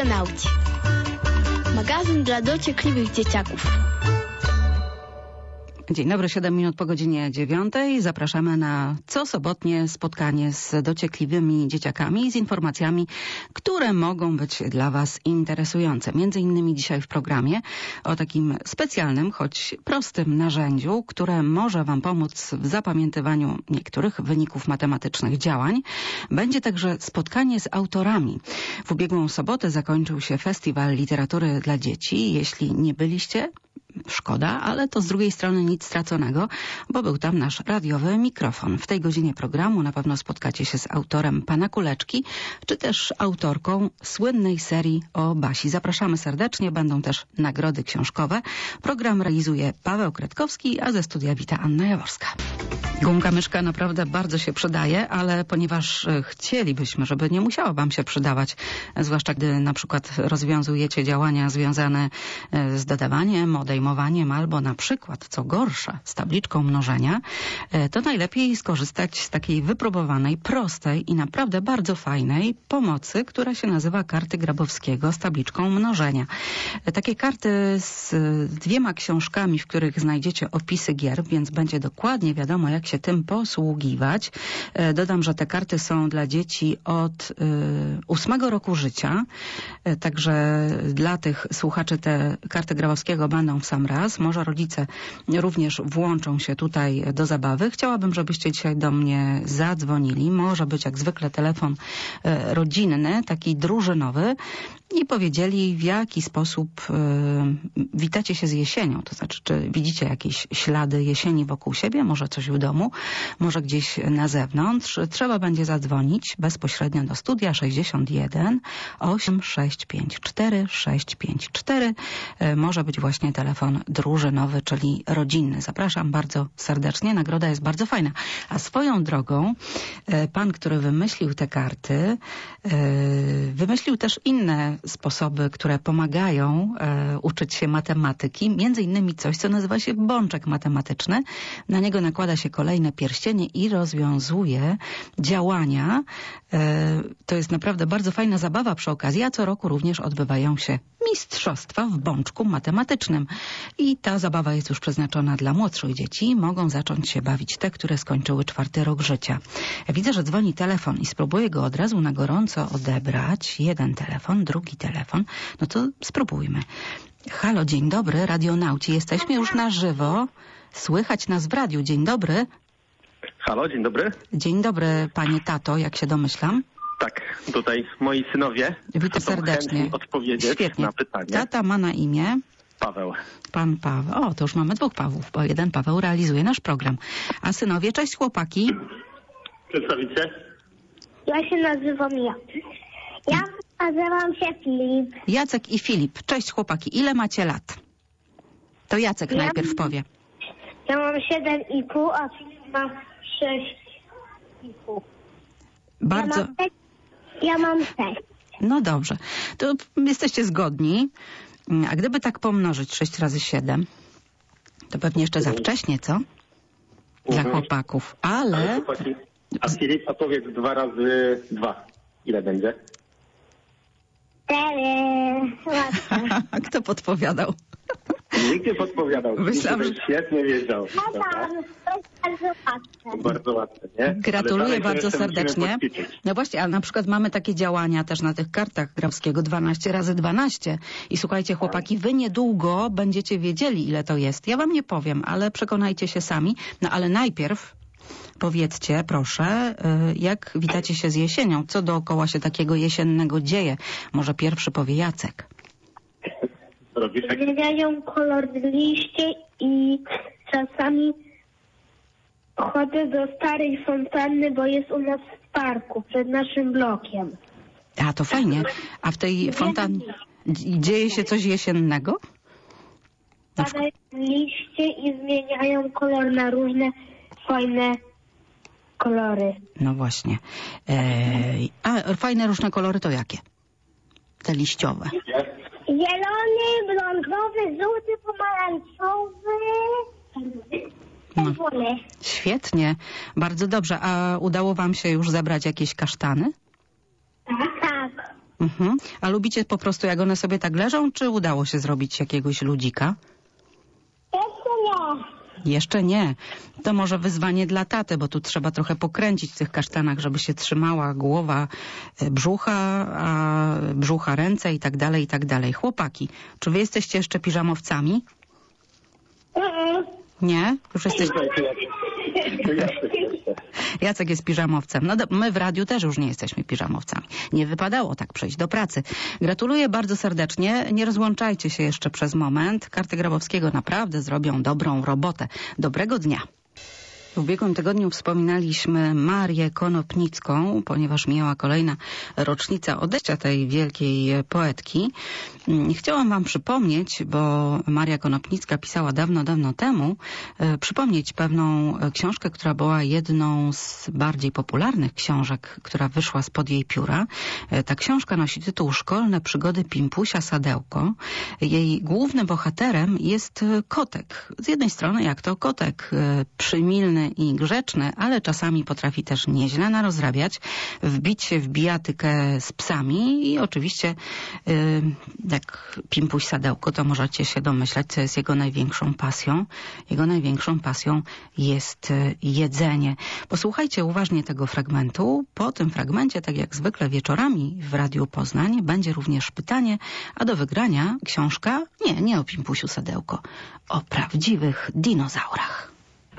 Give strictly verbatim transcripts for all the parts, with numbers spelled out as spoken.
Radionauci. Magazyn dla dociekliwych dzieciaków. Dzień dobry, siedem minut po godzinie dziewiątej. Zapraszamy na cosobotnie spotkanie z dociekliwymi dzieciakami, z informacjami, które mogą być dla Was interesujące. Między innymi dzisiaj w programie o takim specjalnym, choć prostym narzędziu, które może Wam pomóc w zapamiętywaniu niektórych wyników matematycznych działań. Będzie także spotkanie z autorami. W ubiegłą sobotę zakończył się Festiwal Literatury dla Dzieci. Jeśli nie byliście, szkoda, ale to z drugiej strony nic straconego, bo był tam nasz radiowy mikrofon. W tej godzinie programu na pewno spotkacie się z autorem Pana Kuleczki, czy też autorką słynnej serii o Basi. Zapraszamy serdecznie, będą też nagrody książkowe. Program realizuje Paweł Kretkowski, a ze studia wita Anna Jaworska. Gumka myszka naprawdę bardzo się przydaje, ale ponieważ chcielibyśmy, żeby nie musiała Wam się przydawać, zwłaszcza gdy na przykład rozwiązujecie działania związane z dodawaniem, odejmowaniem albo na przykład, co gorsza, z tabliczką mnożenia, to najlepiej skorzystać z takiej wypróbowanej, prostej i naprawdę bardzo fajnej pomocy, która się nazywa karty Grabowskiego z tabliczką mnożenia. Takie karty z dwiema książkami, w których znajdziecie opisy gier, więc będzie dokładnie wiadomo, jak się tym posługiwać. Dodam, że te karty są dla dzieci od ósmego roku życia, także dla tych słuchaczy te karty Grabowskiego będą w sam raz. Może rodzice również włączą się tutaj do zabawy. Chciałabym, żebyście dzisiaj do mnie zadzwonili. Może być jak zwykle telefon rodzinny, taki drużynowy, i powiedzieli, w jaki sposób y, witacie się z jesienią. To znaczy, czy widzicie jakieś ślady jesieni wokół siebie, może coś w domu, może gdzieś na zewnątrz. Trzeba będzie zadzwonić bezpośrednio do studia sześćdziesiąt jeden osiem sześć pięć cztery sześć pięć cztery. Y, może być właśnie telefon drużynowy, czyli rodzinny. Zapraszam bardzo serdecznie. Nagroda jest bardzo fajna. A swoją drogą y, pan, który wymyślił te karty, y, wymyślił też inne sposoby, które pomagają e, uczyć się matematyki. Między innymi coś, co nazywa się bączek matematyczny. Na niego nakłada się kolejne pierścienie i rozwiązuje działania. E, to jest naprawdę bardzo fajna zabawa przy okazji, a co roku również odbywają się mistrzostwa w bączku matematycznym. I ta zabawa jest już przeznaczona dla młodszych dzieci. Mogą zacząć się bawić te, które skończyły czwarty rok życia. Ja widzę, że dzwoni telefon i spróbuję go od razu na gorąco odebrać. Jeden telefon, drugi telefon. No to spróbujmy. Halo, dzień dobry, radionauci. Jesteśmy już na żywo. Słychać nas w radiu. Dzień dobry. Halo, dzień dobry. Dzień dobry, panie tato, jak się domyślam. Tak, tutaj moi synowie. Witam serdecznie. Odpowiedzieć Świetnie. na pytanie. Tata ma na imię? Paweł. Pan Paweł. O, to już mamy dwóch Pawłów, bo jeden Paweł realizuje nasz program. A synowie, cześć chłopaki. Przedstawicie? Ja się nazywam Jacek. Ja nazywam się Filip. Jacek i Filip. Cześć chłopaki. Ile macie lat? To Jacek Ja- najpierw powie. Ja mam siedem i pół, a Filip ma sześć i pół. Bardzo... Ja mam sześć. Ja mam sześć. No dobrze. To jesteście zgodni. A gdyby tak pomnożyć sześć razy siedem, to pewnie jeszcze za wcześnie, co? Dla Mhm. chłopaków. Ale Ale... chłopaki, a Filip, a powiedz dwa razy dwa. Ile będzie? Cztery. Łatwo. Kto podpowiadał? Nikt nie podpowiadał. Myślałam, Nikt świetnie wiedział. Tata, Dobra? to jest bardzo łatwe. Bardzo łatwe, nie? Gratuluję Ale dalej bardzo jeszcze musimy serdecznie. poćwiczyć. No właśnie, ale na przykład mamy takie działania też na tych kartach Grabowskiego dwanaście razy dwanaście. I słuchajcie chłopaki, wy niedługo będziecie wiedzieli, ile to jest. Ja wam nie powiem, ale przekonajcie się sami. No ale najpierw powiedzcie, proszę, y, jak witacie się z jesienią? Co dookoła się takiego jesiennego dzieje? Może pierwszy powie Jacek. Co robisz? Jak... Zmieniają kolor liście i czasami chodzę do starej fontanny, bo jest u nas w parku przed naszym blokiem. A to fajnie. A w tej fontannie d- dzieje się coś jesiennego? Na przykład- Padają liście i zmieniają kolor na różne fajne kolory. No właśnie. Ej, a fajne różne kolory to jakie? Te liściowe. Zielony, brązowy, żółty, pomarańczowy. Czerwony. Świetnie, bardzo dobrze. A udało wam się już zebrać jakieś kasztany? Tak. Mhm. A lubicie po prostu, jak one sobie tak leżą, czy udało się zrobić jakiegoś ludzika? Jeszcze nie. Jeszcze nie. To może wyzwanie dla taty, bo tu trzeba trochę pokręcić w tych kasztanach, żeby się trzymała głowa brzucha, a brzucha ręce i tak dalej, i tak dalej. Chłopaki, czy wy jesteście jeszcze piżamowcami? Mhm. Nie? Już jesteś... Jacek jest piżamowcem. No do, my w radiu też już nie jesteśmy piżamowcami. Nie wypadało tak przejść do pracy. Gratuluję bardzo serdecznie. Nie rozłączajcie się jeszcze przez moment. Karty Grabowskiego naprawdę zrobią dobrą robotę. Dobrego dnia. W ubiegłym tygodniu wspominaliśmy Marię Konopnicką, ponieważ miała kolejna rocznica odejścia tej wielkiej poetki. Chciałam wam przypomnieć, bo Maria Konopnicka pisała dawno, dawno temu, przypomnieć pewną książkę, która była jedną z bardziej popularnych książek, która wyszła spod jej pióra. Ta książka nosi tytuł Szkolne przygody Pimpusia Sadełko. Jej głównym bohaterem jest kotek. Z jednej strony jak to kotek przymilny i grzeczny, ale czasami potrafi też nieźle narozrabiać, wbić się w bijatykę z psami i oczywiście yy, jak Pimpuś Sadełko, to możecie się domyślać, co jest jego największą pasją. Jego największą pasją jest jedzenie. Posłuchajcie uważnie tego fragmentu. Po tym fragmencie, tak jak zwykle wieczorami w Radiu Poznań, będzie również pytanie, a do wygrania książka, nie, nie o Pimpusiu Sadełko, o prawdziwych dinozaurach.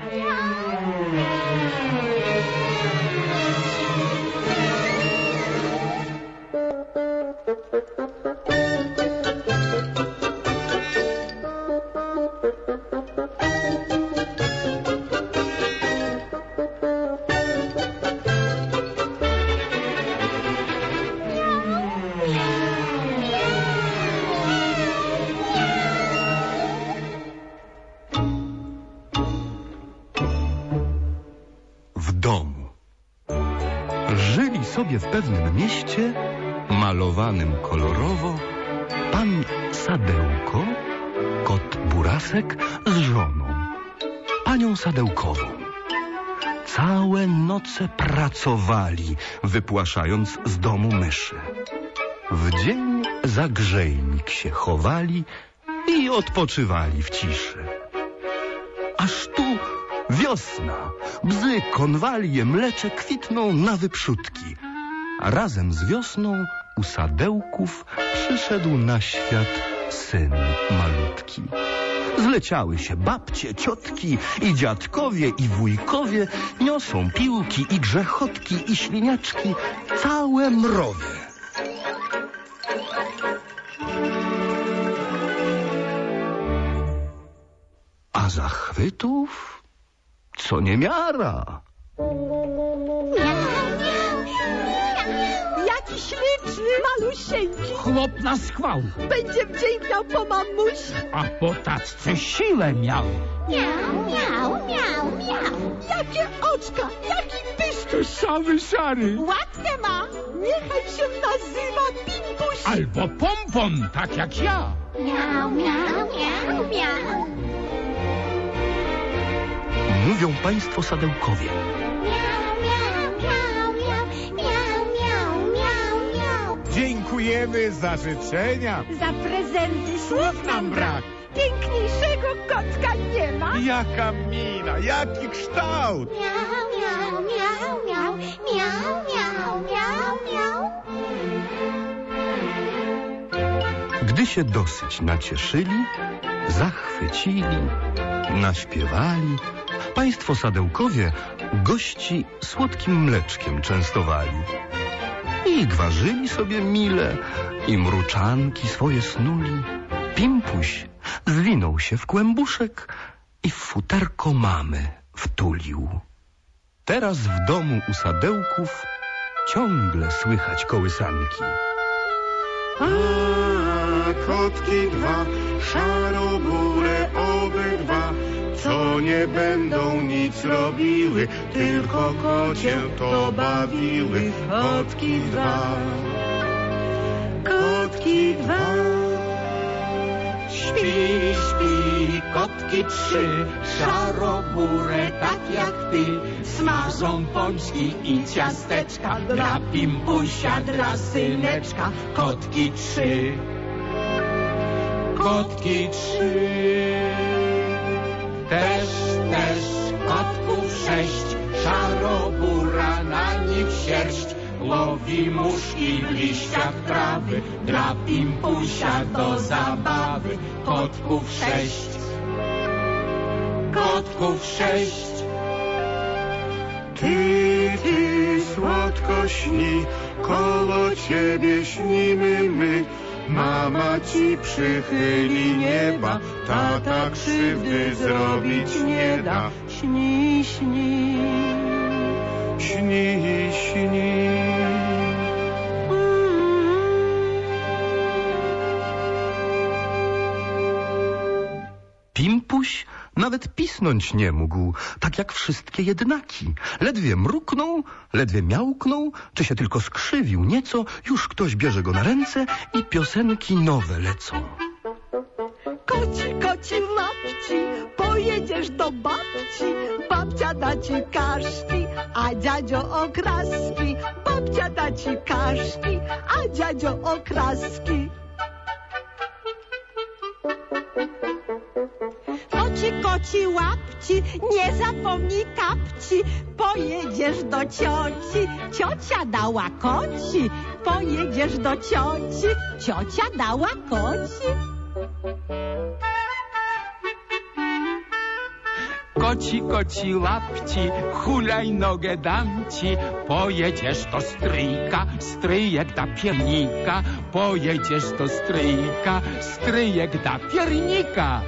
Żyli sobie w pewnym mieście, malowanym kolorowo, pan Sadełko, kot Burasek z żoną, panią Sadełkową. Całe noce pracowali, wypłaszając z domu myszy. W dzień za grzejnik się chowali i odpoczywali w ciszy. Aż tu wiosna, bzy, konwalie, mlecze kwitną na wyprzódki. A razem z wiosną u Sadełków przyszedł na świat syn malutki. Zleciały się babcie, ciotki i dziadkowie i wujkowie, niosą piłki i grzechotki i śliniaczki, całe mrowie. A zachwytów co niemiara. Jaki śliczny, malusieńki. Chłop na schwał. Będzie wdziękał po mamusi. A po tatce siłę miał. Miau, miau, miau, miau. Jakie oczka, jaki pyszczek. Samy szary. Ładne ma. Niechaj się nazywa Pimpuś. Albo Pompon, tak jak ja. Miau, miau, miau, miau. Mówią państwo Sadełkowie. Miau, miau, miau, miau, miau, miau, miau, miau. Dziękujemy za życzenia. Za prezenty Słów nam brak. Piękniejszego kotka nie ma. Jaka mina, jaki kształt. Miau, miau, miau, miau, miau, miau, miau, miau. Gdy się dosyć nacieszyli, zachwycili, naśpiewali, państwo Sadełkowie gości słodkim mleczkiem częstowali. I gwarzyli sobie mile, i mruczanki swoje snuli. Pimpuś zwinął się w kłębuszek i w futerko mamy wtulił. Teraz w domu u Sadełków ciągle słychać kołysanki. A kotki dwa, szarobure obydwa, co nie będą nic robiły, tylko kocie to bawiły. Kotki dwa, kotki dwa, Śpi, śpi, kotki trzy, szarobure tak jak ty. Smażą pączki i ciasteczka dla Pimpusia, dla syneczka. Kotki trzy, kotki trzy. Też, też kotków sześć, szarobura na nich sierść. Łowi muszki w liściach trawy, dla Pimpusia do zabawy. Kotków sześć, kotków sześć. Ty, ty, słodko śni, koło ciebie śnimy my. Mama ci przychyli nieba, tata krzywdy zrobić nie da. Śni, śni, Śni, śni. Pimpuś nawet pisnąć nie mógł, tak jak wszystkie jednaki. Ledwie mruknął, ledwie miałknął, czy się tylko skrzywił nieco, już ktoś bierze go na ręce i piosenki nowe lecą. Koci, koci łapci, pojedziesz do babci. Babcia da ci kaszki, a dziadzio okraski. Babcia da ci kaszki, a dziadzio okraski. Koci, koci łapci, nie zapomnij kapci. Pojedziesz do cioci, ciocia dała koci. Pojedziesz do cioci, ciocia dała koci. Koci, koci łapci, hulajnogę dam ci. Pojedziesz do stryjka, stryjek da piernika. Pojedziesz do stryjka, stryjek da piernika.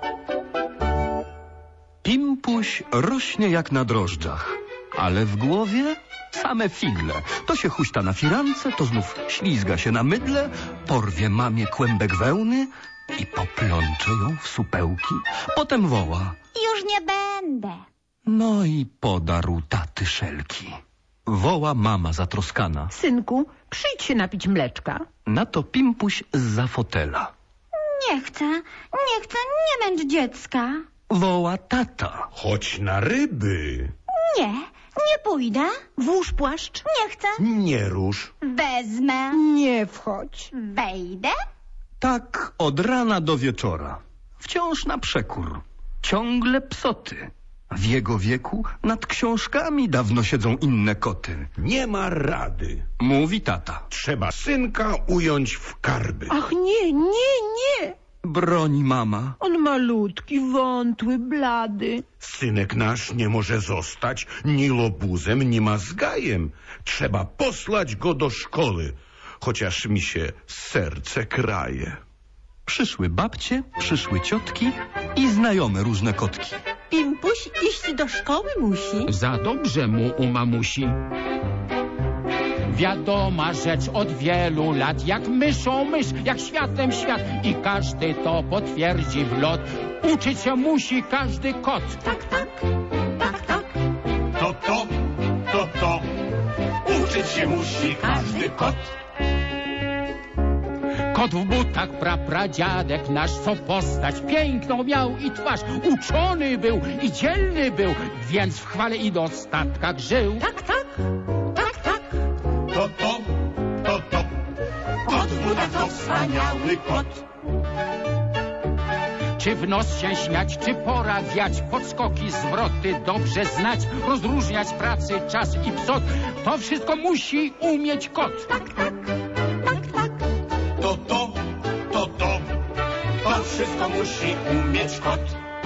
Pimpuś rośnie jak na drożdżach, ale w głowie same figle. To się huśta na firance, to znów ślizga się na mydle, porwie mamie kłębek wełny i poplącze ją w supełki. Potem woła: Już nie będę. no i podarł taty szelki. Woła mama zatroskana. Synku, przyjdź się napić mleczka. Na to Pimpuś zza fotela. Nie chcę, nie chcę, nie męcz dziecka. Woła tata. Chodź na ryby. Nie, nie pójdę. Włóż płaszcz. Nie chcę. Nie rusz. Wezmę. Nie wchodź. Wejdę. Tak od rana do wieczora. Wciąż na przekór. Ciągle psoty. W jego wieku nad książkami dawno siedzą inne koty. Nie ma rady. Mówi tata. Trzeba synka ująć w karby. Ach nie, nie, nie. Broni mama. On malutki, wątły, blady. Synek nasz nie może zostać ni lobuzem, ni mazgajem. Trzeba posłać go do szkoły, chociaż mi się serce kraje. Przyszły babcie, przyszły ciotki i znajome różne kotki. Pimpuś iść do szkoły musi. Za dobrze mu u mamusi. Wiadoma rzecz od wielu lat, jak myszą mysz, jak światem świat. I każdy to potwierdzi w lot. Uczyć się musi każdy kot. Tak, tak, tak, tak. To to, to to, uczyć się musi każdy kot. Kot w butach, prapradziadek nasz, co postać piękną miał i twarz. Uczony był i dzielny był, więc w chwale i dostatkach żył. Tak, tak, tak, tak. To to, to to, kot w butach to wspaniały kot. Czy w nos się śmiać, czy pora wiać, podskoki, zwroty dobrze znać, rozróżniać pracy, czas i psot. To wszystko musi umieć kot. Tak, tak, tak, tak. To to, to to, to wszystko musi umieć kot.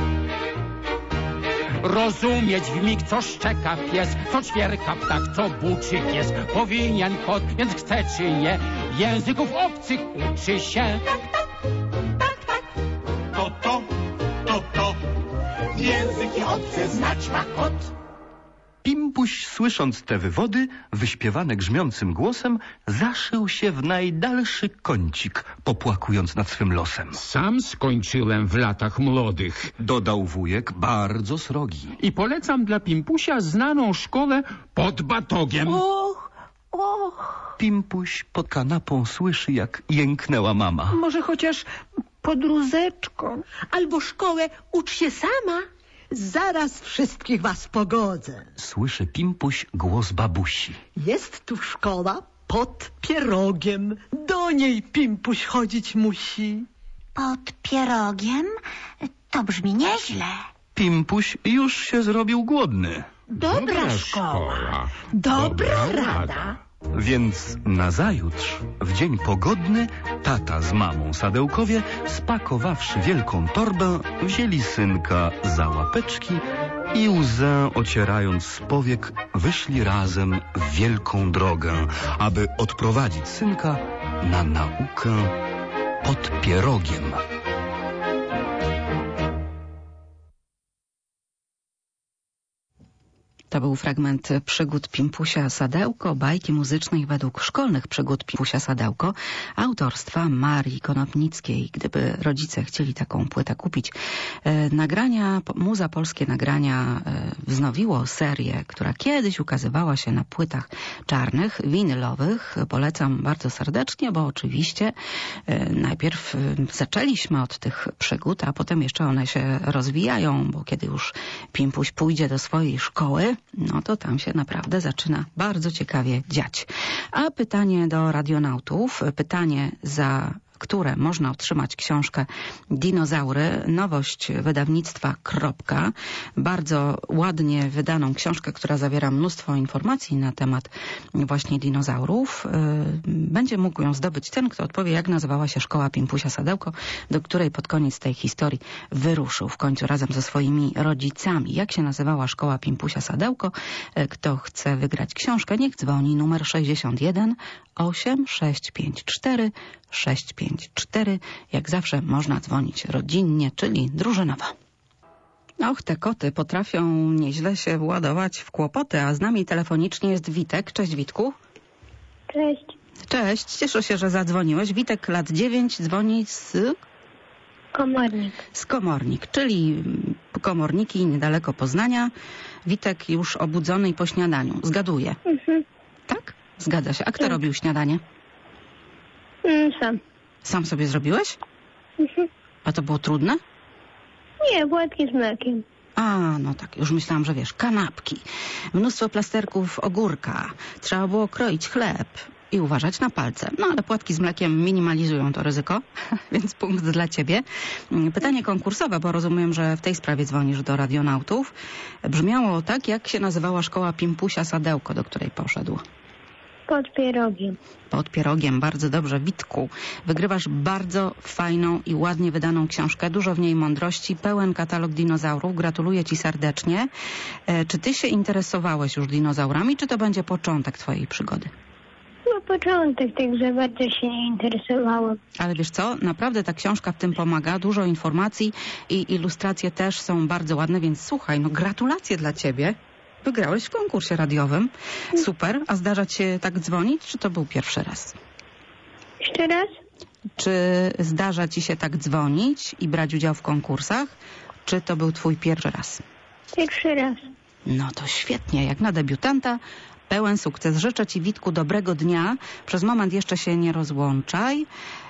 Rozumieć w mig, co szczeka pies, co ćwierka ptak, co buczy pies. Powinien kot, więc chce czy nie, języków obcych uczy się. Tak, tak. To to, to to, języki obce znać ma kot. Pimpuś, słysząc te wywody, wyśpiewane grzmiącym głosem, zaszył się w najdalszy kącik, popłakując nad swym losem. Sam skończyłem w latach młodych. Dodał wujek bardzo srogi. I polecam dla Pimpusia znaną szkołę pod Batogiem. Och, och. Pimpuś pod kanapą słyszy, jak jęknęła mama. Może chociaż pod rózeczką. Albo szkołę ucz się sama. Zaraz wszystkich was pogodzę. Słyszy Pimpuś głos babusi. Jest tu szkoła pod pierogiem. Do niej Pimpuś chodzić musi. Pod pierogiem? To brzmi nieźle. Pimpuś już się zrobił głodny. Dobra, Dobra szkoła. szkoła. Dobra, Dobra rada. rada. Więc nazajutrz, w dzień pogodny, tata z mamą Sadełkowie, spakowawszy wielką torbę, wzięli synka za łapeczki i łzę ocierając z powiek, wyszli razem w wielką drogę, aby odprowadzić synka na naukę pod pierogiem. To był fragment przygód Pimpusia Sadełko, bajki muzycznej według szkolnych przygód Pimpusia Sadełko, autorstwa Marii Konopnickiej. Gdyby rodzice chcieli taką płytę kupić. E, nagrania, Muza Polskie Nagrania e, wznowiło serię, która kiedyś ukazywała się na płytach czarnych, winylowych. Polecam bardzo serdecznie, bo oczywiście e, najpierw e, zaczęliśmy od tych przygód, a potem jeszcze one się rozwijają, bo kiedy już Pimpuś pójdzie do swojej szkoły, no to tam się naprawdę zaczyna bardzo ciekawie dziać. A pytanie do radionautów, pytanie za które można otrzymać książkę Dinozaury, nowość wydawnictwa Kropka. Bardzo ładnie wydaną książkę, która zawiera mnóstwo informacji na temat właśnie dinozaurów. Będzie mógł ją zdobyć ten, kto odpowie, jak nazywała się szkoła Pimpusia Sadełko, do której pod koniec tej historii wyruszył w końcu razem ze swoimi rodzicami. Jak się nazywała szkoła Pimpusia Sadełko? Kto chce wygrać książkę, niech dzwoni numer sześćdziesiąt jeden osiem sześć pięć cztery sześć pięć cztery. Jak zawsze można dzwonić rodzinnie, czyli drużynowo. Och, te koty potrafią nieźle się władować w kłopoty, a z nami telefonicznie jest Witek. Cześć, Witku. Cześć. Cześć, cieszę się, że zadzwoniłeś. Witek, lat dziewięć, dzwoni z... Komornik. Z Komornik, czyli Komorniki niedaleko Poznania. Witek już obudzony i po śniadaniu. Zgaduję. Mhm. Tak? Zgadza się. A kto Tak. robił śniadanie? Mm, sam. Sam sobie zrobiłeś? Mhm. A to było trudne? Nie, płatki z mlekiem. A, no tak, już myślałam, że wiesz, kanapki, mnóstwo plasterków ogórka, trzeba było kroić chleb i uważać na palce. No ale płatki z mlekiem minimalizują to ryzyko, więc punkt dla ciebie. Pytanie konkursowe, bo rozumiem, że w tej sprawie dzwonisz do radionautów. Brzmiało tak, jak się nazywała szkoła Pimpusia Sadełko, do której poszedł. Pod pierogiem. Pod pierogiem, bardzo dobrze. Witku, wygrywasz bardzo fajną i ładnie wydaną książkę, dużo w niej mądrości, pełen katalog dinozaurów. Gratuluję ci serdecznie. E, czy ty się interesowałeś już dinozaurami, czy to będzie początek twojej przygody? No początek, także bardzo się nie interesowałem. Ale wiesz co, naprawdę ta książka w tym pomaga, dużo informacji i ilustracje też są bardzo ładne, więc słuchaj, no gratulacje dla ciebie. Wygrałeś w konkursie radiowym. Super. A zdarza ci się tak dzwonić, czy to był pierwszy raz? Jeszcze raz? Czy zdarza ci się tak dzwonić i brać udział w konkursach, czy to był twój pierwszy raz? Pierwszy raz. No to świetnie, jak na debiutanta. Pełen sukces. Życzę ci, Witku, dobrego dnia. Przez moment jeszcze się nie rozłączaj.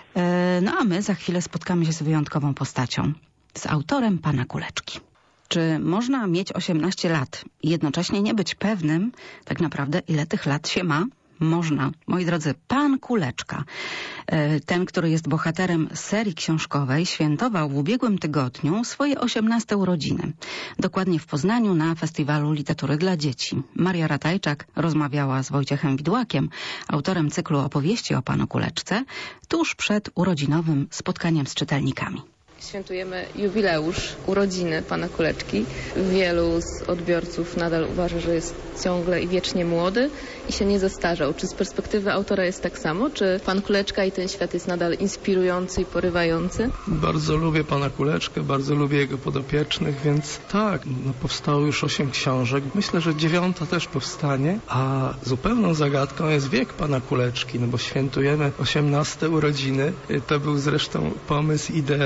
No a my za chwilę spotkamy się z wyjątkową postacią. Z autorem Pana Kuleczki. Czy można mieć osiemnaście lat i jednocześnie nie być pewnym tak naprawdę, ile tych lat się ma? Można. Moi drodzy, Pan Kuleczka, ten, który jest bohaterem serii książkowej, świętował w ubiegłym tygodniu swoje osiemnaste urodziny. Dokładnie w Poznaniu na Festiwalu Literatury dla Dzieci. Maria Ratajczak rozmawiała z Wojciechem Widłakiem, autorem cyklu opowieści o Panu Kuleczce, tuż przed urodzinowym spotkaniem z czytelnikami. Świętujemy jubileusz urodziny Pana Kuleczki. Wielu z odbiorców nadal uważa, że jest ciągle i wiecznie młody i się nie zestarzał. Czy z perspektywy autora jest tak samo? Czy Pan Kuleczka i ten świat jest nadal inspirujący i porywający? Bardzo lubię Pana Kuleczkę, bardzo lubię jego podopiecznych, więc tak, no powstało już osiem książek. Myślę, że dziewiąta też powstanie, a zupełną zagadką jest wiek Pana Kuleczki, no bo świętujemy osiemnaste urodziny. To był zresztą pomysł, idea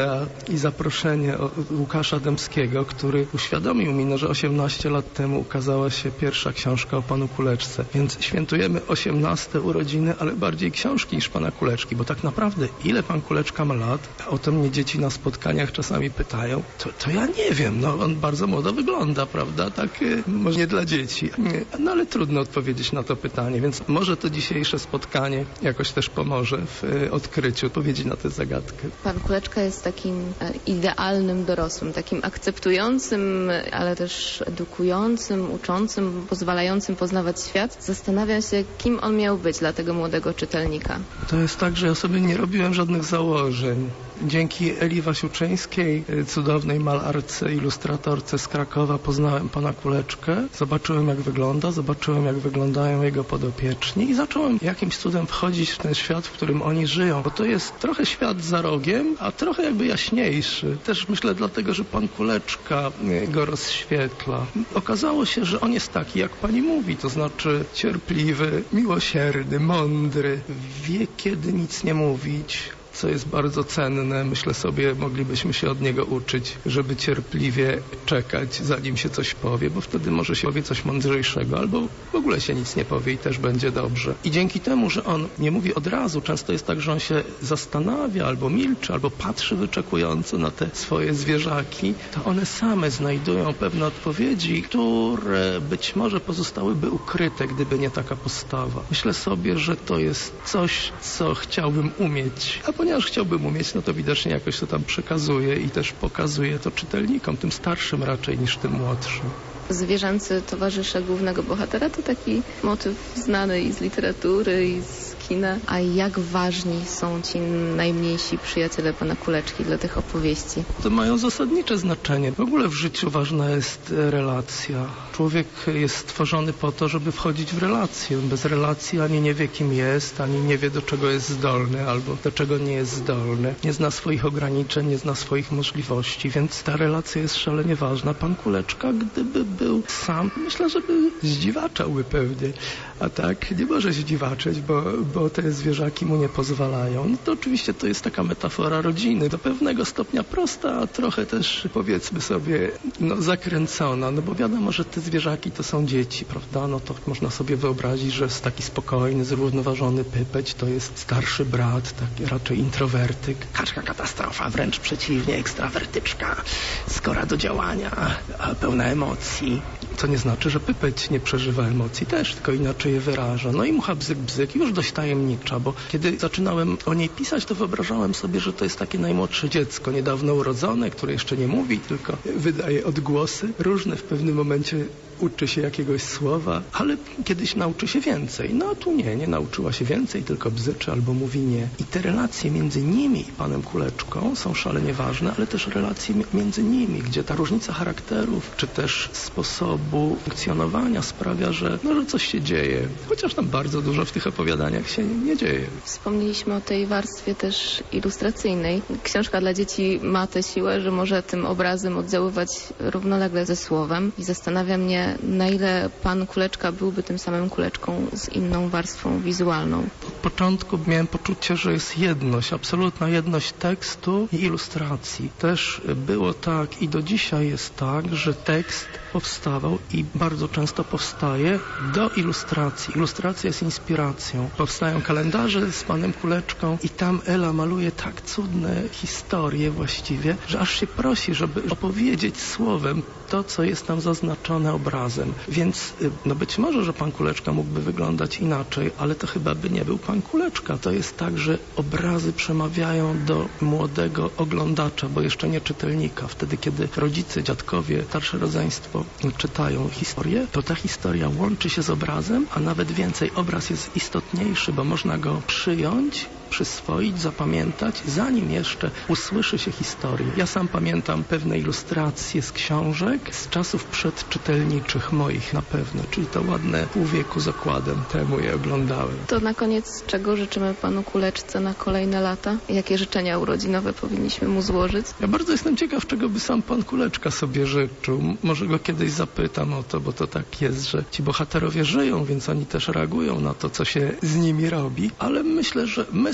i zaproszenie od Łukasza Dębskiego, który uświadomił mi, no, że osiemnaście lat temu ukazała się pierwsza książka o panu Kuleczce. Więc świętujemy osiemnaste urodziny, ale bardziej książki niż pana Kuleczki, bo tak naprawdę ile pan Kuleczka ma lat, a o to mnie dzieci na spotkaniach czasami pytają, to, to ja nie wiem, no on bardzo młodo wygląda, prawda, tak y, może nie dla dzieci, no ale trudno odpowiedzieć na to pytanie, więc może to dzisiejsze spotkanie jakoś też pomoże w y, odkryciu odpowiedzi na tę zagadkę. Pan Kuleczka jest takim e, idealnym dorosłym, takim akceptującym, ale też edukującym, uczącym, pozwalającym poznawać świat. Zastanawiam się, kim on miał być dla tego młodego czytelnika. To jest tak, że ja sobie nie robiłem żadnych założeń. Dzięki Eli Wasiuczyńskiej, cudownej malarce, ilustratorce z Krakowa, poznałem pana Kuleczkę. Zobaczyłem, jak wygląda, zobaczyłem, jak wyglądają jego podopieczni i zacząłem jakimś cudem wchodzić w ten świat, w którym oni żyją. Bo to jest trochę świat za rogiem, a trochę jakby jaśniejszy. Też myślę dlatego, że pan Kuleczka go rozświetla. Okazało się, że on jest taki, jak pani mówi, to znaczy cierpliwy, miłosierny, mądry, wie, kiedy nic nie mówić, co jest bardzo cenne. Myślę sobie, moglibyśmy się od niego uczyć, żeby cierpliwie czekać, zanim się coś powie, bo wtedy może się powie coś mądrzejszego, albo w ogóle się nic nie powie i też będzie dobrze. I dzięki temu, że on nie mówi od razu, często jest tak, że on się zastanawia, albo milczy, albo patrzy wyczekująco na te swoje zwierzaki, to one same znajdują pewne odpowiedzi, które być może pozostałyby ukryte, gdyby nie taka postawa. Myślę sobie, że to jest coś, co chciałbym umieć, a ponieważ chciałbym umieć, no to widocznie jakoś to tam przekazuje i też pokazuje to czytelnikom, tym starszym raczej niż tym młodszym. Zwierzęcy towarzysze głównego bohatera to taki motyw znany i z literatury, i z kina. A jak ważni są ci najmniejsi przyjaciele pana Kuleczki dla tych opowieści? To mają zasadnicze znaczenie. W ogóle w życiu ważna jest relacja. Człowiek jest stworzony po to, żeby wchodzić w relację. Bez relacji ani nie wie, kim jest, ani nie wie, do czego jest zdolny, albo do czego nie jest zdolny. Nie zna swoich ograniczeń, nie zna swoich możliwości, więc ta relacja jest szalenie ważna. Pan Kuleczka, gdyby był sam, myślę, że by zdziwaczałby pewnie. A tak nie może zdziwaczeć, bo, bo te zwierzaki mu nie pozwalają. No to oczywiście to jest taka metafora rodziny. Do pewnego stopnia prosta, a trochę też, powiedzmy sobie, no, zakręcona. No bo wiadomo, że te zwierzaki to są dzieci, prawda? No to można sobie wyobrazić, że jest taki spokojny, zrównoważony Pypeć to jest starszy brat, taki raczej introwertyk. Kaczka katastrofa, wręcz przeciwnie, ekstrawertyczka, skora do działania, a pełna emocji. Co nie znaczy, że Pypeć nie przeżywa emocji też, tylko inaczej je wyraża. No i Mucha Bzyk Bzyk już dość tajemnicza, bo kiedy zaczynałem o niej pisać, to wyobrażałem sobie, że to jest takie najmłodsze dziecko, niedawno urodzone, które jeszcze nie mówi, tylko wydaje odgłosy. Różne w pewnym momencie uczy się jakiegoś słowa, ale kiedyś nauczy się więcej. No a tu nie, nie nauczyła się więcej, tylko bzyczy albo mówi nie. I te relacje między nimi i panem Kuleczką są szalenie ważne, ale też relacje między nimi, gdzie ta różnica charakterów, czy też sposobu funkcjonowania sprawia, że, no, że coś się dzieje. Chociaż tam bardzo dużo w tych opowiadaniach się nie dzieje. Wspomnieliśmy o tej warstwie też ilustracyjnej. Książka dla dzieci ma tę siłę, że może tym obrazem oddziaływać równolegle ze słowem i zastanawia mnie, na ile pan Kuleczka byłby tym samym Kuleczką z inną warstwą wizualną. Od początku miałem poczucie, że jest jedność, absolutna jedność tekstu i ilustracji. Też było tak i do dzisiaj jest tak, że tekst powstawał i bardzo często powstaje do ilustracji. Ilustracja jest inspiracją. Powstają kalendarze z panem Kuleczką i tam Ela maluje tak cudne historie właściwie, że aż się prosi, żeby opowiedzieć słowem to, co jest tam zaznaczone obrazem. Więc no być może, że pan Kuleczka mógłby wyglądać inaczej, ale to chyba by nie był pan Kuleczka. To jest tak, że obrazy przemawiają do młodego oglądacza, bo jeszcze nie czytelnika. Wtedy, kiedy rodzice, dziadkowie, starsze rodzeństwo czytają historię, to ta historia łączy się z obrazem, a nawet więcej, obraz jest istotniejszy, bo można go przyjąć, przyswoić, zapamiętać, zanim jeszcze usłyszy się historię. Ja sam pamiętam pewne ilustracje z książek z czasów przedczytelniczych moich na pewno, czyli to ładne pół wieku z okładem temu je oglądałem. To na koniec czego życzymy panu Kuleczce na kolejne lata? Jakie życzenia urodzinowe powinniśmy mu złożyć? Ja bardzo jestem ciekaw, czego by sam pan Kuleczka sobie życzył. Może go kiedyś zapytam o to, bo to tak jest, że ci bohaterowie żyją, więc oni też reagują na to, co się z nimi robi, ale myślę, że my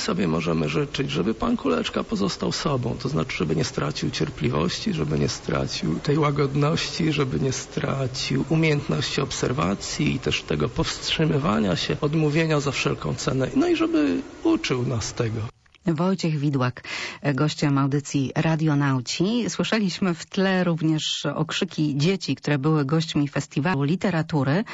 sobie możemy życzyć, żeby pan Kuleczka pozostał sobą, to znaczy, żeby nie stracił cierpliwości, żeby nie stracił tej łagodności, żeby nie stracił umiejętności obserwacji i też tego powstrzymywania się, odmówienia za wszelką cenę. No i żeby uczył nas tego. Wojciech Widłak, gościem audycji Radionauci. Słyszeliśmy w tle również okrzyki dzieci, które były gośćmi festiwalu literatury.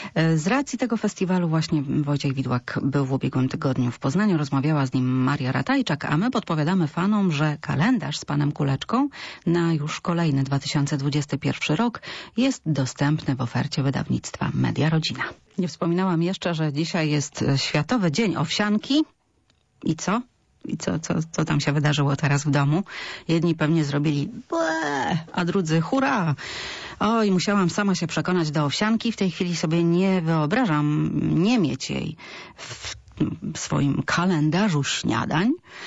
Z racji tego festiwalu właśnie Wojciech Widłak był w ubiegłym tygodniu w Poznaniu. Rozmawiała z nim Maria Ratajczak, a my podpowiadamy fanom, że kalendarz z panem Kuleczką na już kolejny dwa tysiące dwudziesty pierwszy rok jest dostępny w ofercie wydawnictwa Media Rodzina. Nie wspominałam jeszcze, że dzisiaj jest Światowy Dzień Owsianki. I co? I co, co, co tam się wydarzyło teraz w domu? Jedni pewnie zrobili ble, a drudzy hurra. Oj, musiałam sama się przekonać do owsianki. W tej chwili sobie nie wyobrażam nie mieć jej w swoim kalendarzu śniadań.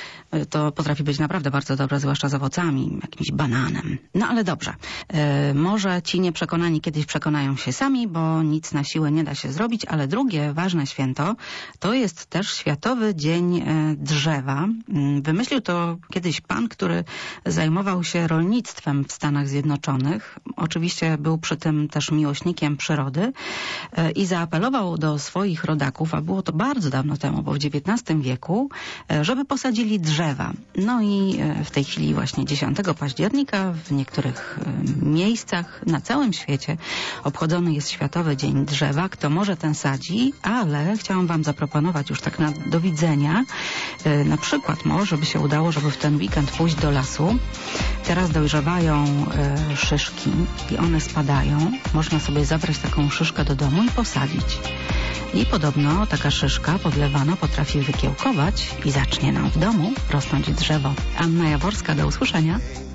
To potrafi być naprawdę bardzo dobre, zwłaszcza z owocami, jakimś bananem. No ale dobrze, e, może ci nieprzekonani kiedyś przekonają się sami, bo nic na siłę nie da się zrobić, ale drugie ważne święto to jest też Światowy Dzień e, Drzewa. Wymyślił to kiedyś pan, który zajmował się rolnictwem w Stanach Zjednoczonych. Oczywiście był przy tym też miłośnikiem przyrody e, i zaapelował do swoich rodaków, a było to bardzo dawno temu, bo w dziewiętnastym wieku, e, żeby posadzili drzewa. No i w tej chwili właśnie dziesiątego października w niektórych miejscach na całym świecie obchodzony jest Światowy Dzień Drzewa. Kto może, ten sadzi, ale chciałam wam zaproponować już tak na do widzenia. Na przykład może by się udało, żeby w ten weekend pójść do lasu. Teraz dojrzewają szyszki i one spadają. Można sobie zabrać taką szyszkę do domu i posadzić. I podobno taka szyszka podlewana potrafi wykiełkować i zacznie nam w domu rosnąć drzewo. Anna Jaworska, do usłyszenia.